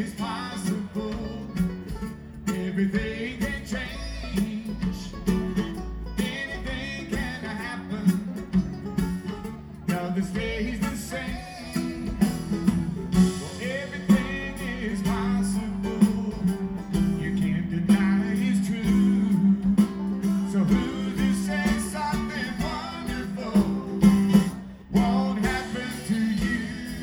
is possible. Everything can change. Anything can happen. Nothing stays the same. Well, everything is possible. You can't deny it's true. So who's to say something wonderful won't happen to you?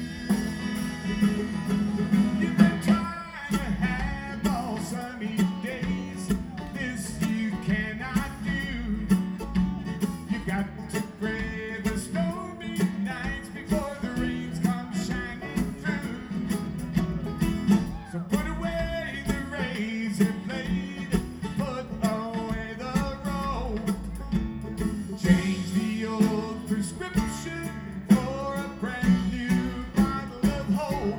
You've been trying to have all sunny days. This you cannot do. You've got to brave the stormy nights before the rains come shining through. So put away the razor blade, put away the rope. Change the old prescription for a brand new bottle of hope.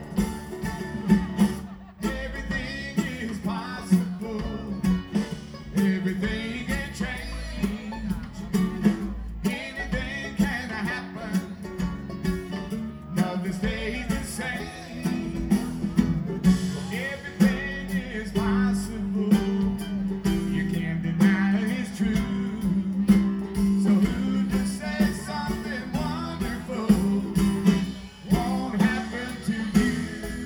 Everything is possible. Everything can change. Anything can happen. Nothing stays the same. Everything is possible. You can't deny it's true. So who to say something wonderful won't happen to you?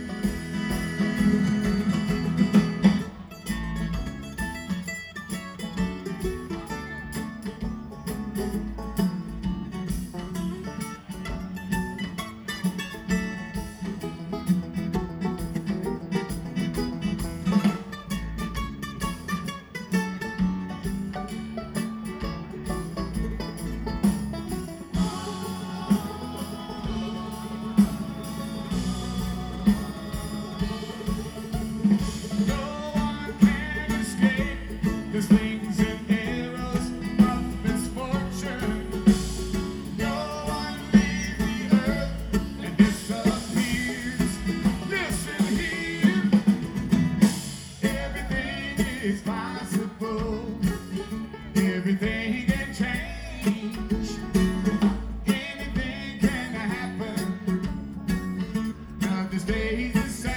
No one can escape the slings and arrows of misfortune. No one leaves the earth and disappears. Listen here, everything is possible. Everything can change. Anything can happen. Nothing stays the same.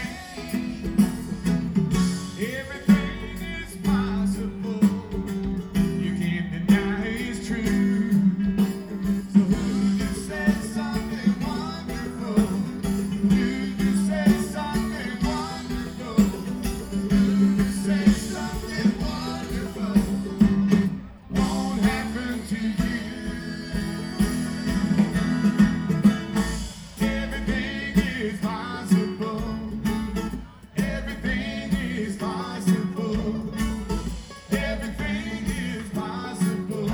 Everything is possible. You can't deny it's true. So who just said something wonderful? Who just said something wonderful? Who just said something wonderful won't happen to you? Everything is possible. Everything is possible. Everything is possible.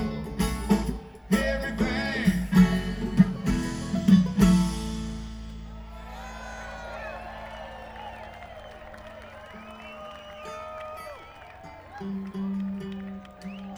Everything.